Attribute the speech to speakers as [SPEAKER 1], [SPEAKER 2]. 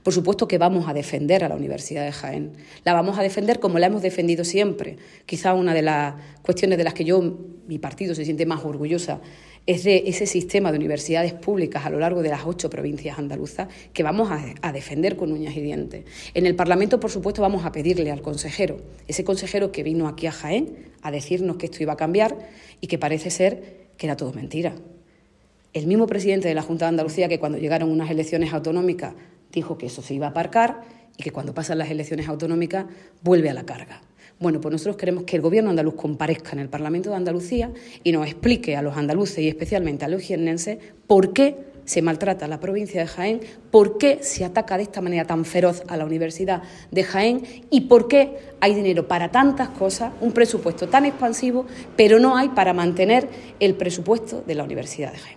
[SPEAKER 1] Por supuesto que vamos a defender a la Universidad de Jaén. La vamos a defender como la hemos defendido siempre. Quizá una de las cuestiones de las que mi partido se siente más orgullosa es de ese sistema de universidades públicas a lo largo de las 8 provincias andaluzas que vamos a defender con uñas y dientes. En el Parlamento, por supuesto, vamos a pedirle al consejero, ese consejero que vino aquí a Jaén a decirnos que esto iba a cambiar y que parece ser que era todo mentira. El mismo presidente de la Junta de Andalucía, que cuando llegaron unas elecciones autonómicas dijo que eso se iba a aparcar y que cuando pasan las elecciones autonómicas vuelve a la carga. Bueno, pues nosotros queremos que el Gobierno andaluz comparezca en el Parlamento de Andalucía y nos explique a los andaluces y especialmente a los jiennenses por qué se maltrata a la provincia de Jaén, por qué se ataca de esta manera tan feroz a la Universidad de Jaén y por qué hay dinero para tantas cosas, un presupuesto tan expansivo, pero no hay para mantener el presupuesto de la Universidad de Jaén.